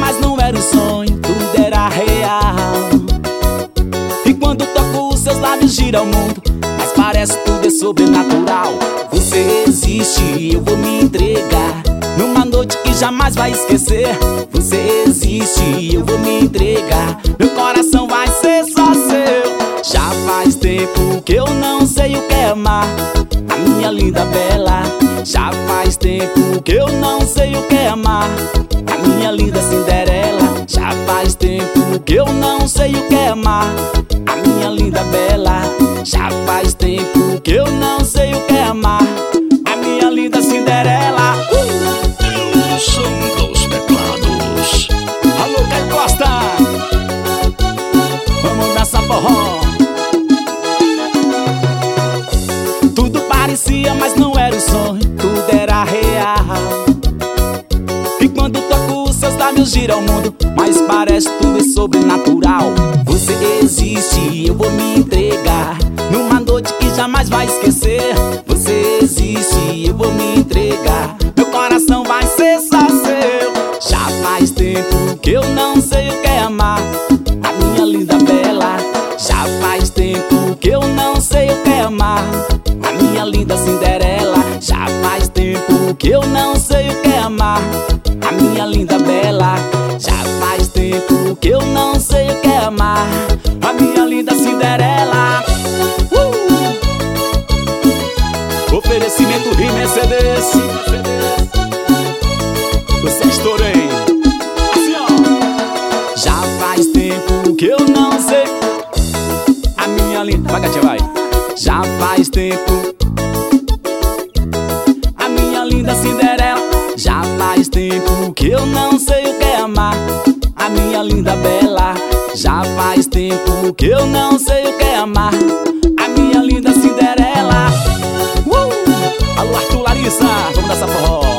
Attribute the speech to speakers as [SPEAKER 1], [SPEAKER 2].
[SPEAKER 1] mas não era um sonho, tudo era real. E quando toco os seus lábios gira o mundo, mas parece tudo é sobrenatural. Você existe, eu vou me entregar numa noite que jamais vai esquecer. Você existe, eu vou me entregar, meu coração vai ser só seu. Já faz tempo que eu não sei o que é amar, a minha linda bela. Já faz tempo que eu não sei o que é amar, a minha linda Cinderela. Já faz tempo que eu não sei o que é amar, a minha linda bela. Já faz tempo que eu não sei o que é amar, a minha linda Cinderela.
[SPEAKER 2] O som dos teclados.
[SPEAKER 1] Alô, Caio Costa, vamos dançar forró. Tudo parecia, mas não era um sonho, tudo era real. E quando toco os seus lábios gira o mundo, mas parece tudo é sobrenatural. Você existe, eu vou me entregar numa noite que jamais vai esquecer. Você existe, eu vou me entregar, meu coração vai ser só seu. Já faz tempo que eu não sei o que é amar, a minha linda bela. Já faz tempo que eu não sei o que é amar, a minha linda Cinderela. Já faz tempo que eu não sei o que é amar, a minha linda bela. Já faz tempo que eu não sei o que é amar, a minha linda Cinderela. Oferecimento Rio Mercedes, você estourei. Assim, ó. Já faz tempo que eu não sei, a minha linda, vai Katia, vai. Já faz tempo, a minha linda Cinderela. Já faz tempo que eu não sei o que é amar, a minha linda bela. Já faz tempo que eu não sei o que é amar, a minha linda Cinderela. Alô, Arthur, Larissa, vamos dançar forró.